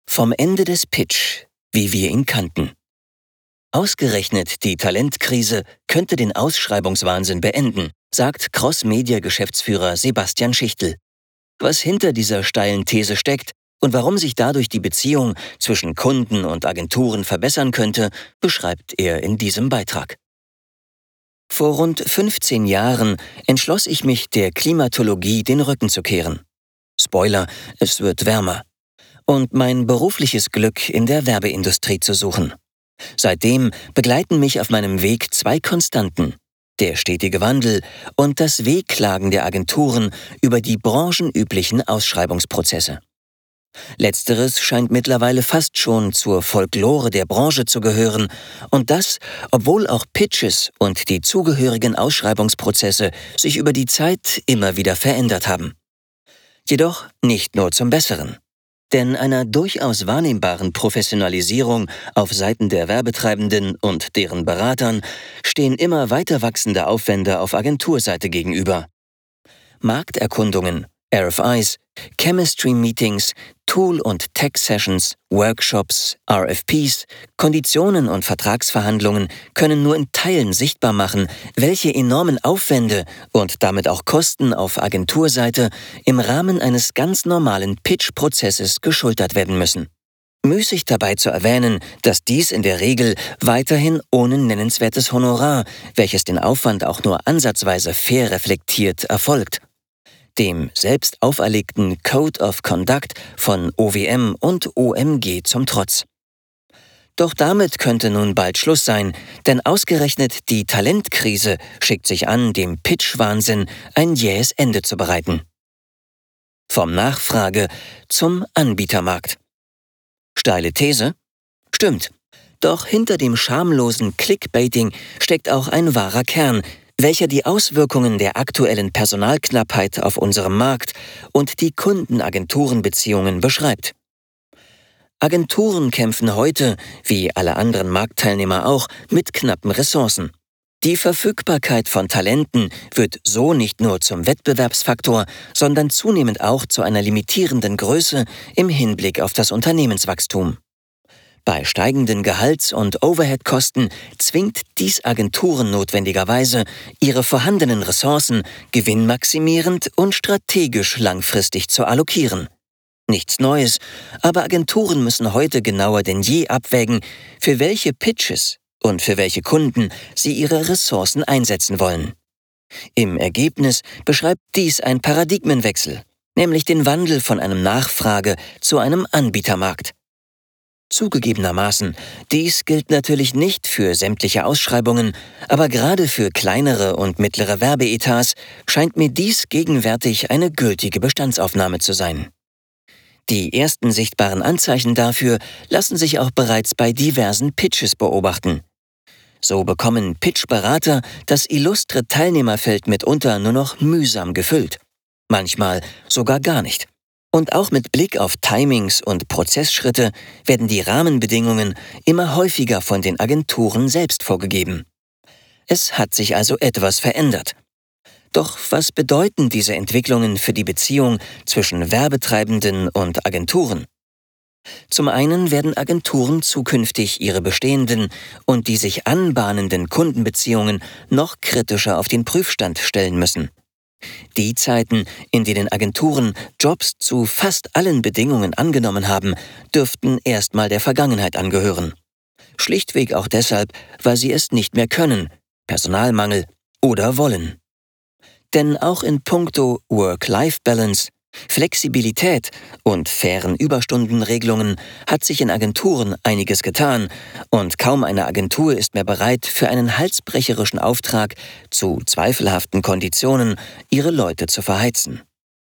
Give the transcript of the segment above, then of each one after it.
Vom Ende des Pitch, wie wir ihn kannten. Ausgerechnet die Talentkrise könnte den Ausschreibungswahnsinn beenden, sagt Cross-Media-Geschäftsführer Sebastian Schichtl. Was hinter dieser steilen These steckt und warum sich dadurch die Beziehung zwischen Kunden und Agenturen verbessern könnte, beschreibt er in diesem Beitrag. Vor rund 15 Jahren entschloss ich mich, der Klimatologie den Rücken zu kehren. Spoiler, es wird wärmer. Und mein berufliches Glück in der Werbeindustrie zu suchen. Seitdem begleiten mich auf meinem Weg zwei Konstanten: der stetige Wandel und das Wehklagen der Agenturen über die branchenüblichen Ausschreibungsprozesse. Letzteres scheint mittlerweile fast schon zur Folklore der Branche zu gehören, und das, obwohl auch Pitches und die zugehörigen Ausschreibungsprozesse sich über die Zeit immer wieder verändert haben. Jedoch nicht nur zum Besseren. Denn einer durchaus wahrnehmbaren Professionalisierung auf Seiten der Werbetreibenden und deren Beratern stehen immer weiter wachsende Aufwände auf Agenturseite gegenüber. Markterkundungen, RFIs, Chemistry-Meetings, Tool- und Tech-Sessions, Workshops, RFPs, Konditionen und Vertragsverhandlungen können nur in Teilen sichtbar machen, welche enormen Aufwände und damit auch Kosten auf Agenturseite im Rahmen eines ganz normalen Pitch-Prozesses geschultert werden müssen. Müßig dabei zu erwähnen, dass dies in der Regel weiterhin ohne nennenswertes Honorar, welches den Aufwand auch nur ansatzweise fair reflektiert, erfolgt. Dem selbst auferlegten Code of Conduct von OWM und OMG zum Trotz. Doch damit könnte nun bald Schluss sein, denn ausgerechnet die Talentkrise schickt sich an, dem Pitch-Wahnsinn ein jähes Ende zu bereiten. Vom Nachfrage zum Anbietermarkt. Steile These? Stimmt. Doch hinter dem schamlosen Clickbaiting steckt auch ein wahrer Kern, welcher die Auswirkungen der aktuellen Personalknappheit auf unserem Markt und die Kunden-Agenturen-Beziehungen beschreibt. Agenturen kämpfen heute, wie alle anderen Marktteilnehmer auch, mit knappen Ressourcen. Die Verfügbarkeit von Talenten wird so nicht nur zum Wettbewerbsfaktor, sondern zunehmend auch zu einer limitierenden Größe im Hinblick auf das Unternehmenswachstum. Bei steigenden Gehalts- und Overhead-Kosten zwingt dies Agenturen notwendigerweise, ihre vorhandenen Ressourcen gewinnmaximierend und strategisch langfristig zu allokieren. Nichts Neues, aber Agenturen müssen heute genauer denn je abwägen, für welche Pitches und für welche Kunden sie ihre Ressourcen einsetzen wollen. Im Ergebnis beschreibt dies ein Paradigmenwechsel, nämlich den Wandel von einem Nachfrage- zu einem Anbietermarkt. Zugegebenermaßen, dies gilt natürlich nicht für sämtliche Ausschreibungen, aber gerade für kleinere und mittlere Werbeetats scheint mir dies gegenwärtig eine gültige Bestandsaufnahme zu sein. Die ersten sichtbaren Anzeichen dafür lassen sich auch bereits bei diversen Pitches beobachten. So bekommen Pitchberater das illustre Teilnehmerfeld mitunter nur noch mühsam gefüllt, manchmal sogar gar nicht. Und auch mit Blick auf Timings und Prozessschritte werden die Rahmenbedingungen immer häufiger von den Agenturen selbst vorgegeben. Es hat sich also etwas verändert. Doch was bedeuten diese Entwicklungen für die Beziehung zwischen Werbetreibenden und Agenturen? Zum einen werden Agenturen zukünftig ihre bestehenden und die sich anbahnenden Kundenbeziehungen noch kritischer auf den Prüfstand stellen müssen. Die Zeiten, in denen Agenturen Jobs zu fast allen Bedingungen angenommen haben, dürften erstmal der Vergangenheit angehören. Schlichtweg auch deshalb, weil sie es nicht mehr können, Personalmangel oder wollen. Denn auch in puncto Work-Life-Balance, Flexibilität und fairen Überstundenregelungen hat sich in Agenturen einiges getan und kaum eine Agentur ist mehr bereit, für einen halsbrecherischen Auftrag zu zweifelhaften Konditionen ihre Leute zu verheizen.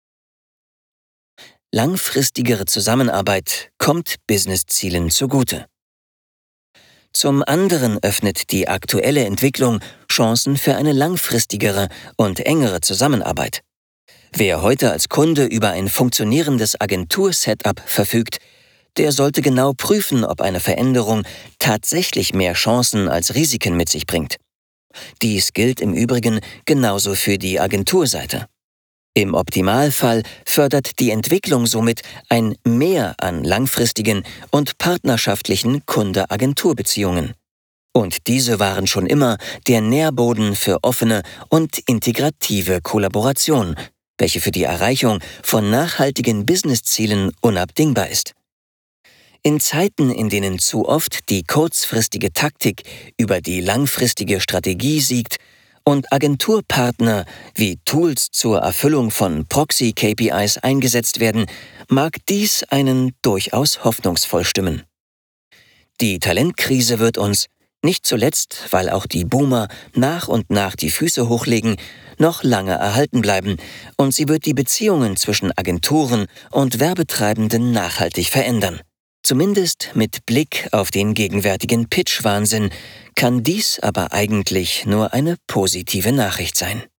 Langfristigere Zusammenarbeit kommt Businesszielen zugute. Zum anderen öffnet die aktuelle Entwicklung Chancen für eine langfristigere und engere Zusammenarbeit. Wer heute als Kunde über ein funktionierendes Agentur-Setup verfügt, der sollte genau prüfen, ob eine Veränderung tatsächlich mehr Chancen als Risiken mit sich bringt. Dies gilt im Übrigen genauso für die Agenturseite. Im Optimalfall fördert die Entwicklung somit ein Mehr an langfristigen und partnerschaftlichen Kunde-Agentur-Beziehungen. Und diese waren schon immer der Nährboden für offene und integrative Kollaboration, welche für die Erreichung von nachhaltigen Businesszielen unabdingbar ist. In Zeiten, in denen zu oft die kurzfristige Taktik über die langfristige Strategie siegt und Agenturpartner wie Tools zur Erfüllung von Proxy-KPIs eingesetzt werden, mag dies einen durchaus hoffnungsvoll stimmen. Die Talentkrise wird uns, nicht zuletzt, weil auch die Boomer nach und nach die Füße hochlegen, noch lange erhalten bleiben, und sie wird die Beziehungen zwischen Agenturen und Werbetreibenden nachhaltig verändern. Zumindest mit Blick auf den gegenwärtigen Pitch-Wahnsinn kann dies aber eigentlich nur eine positive Nachricht sein.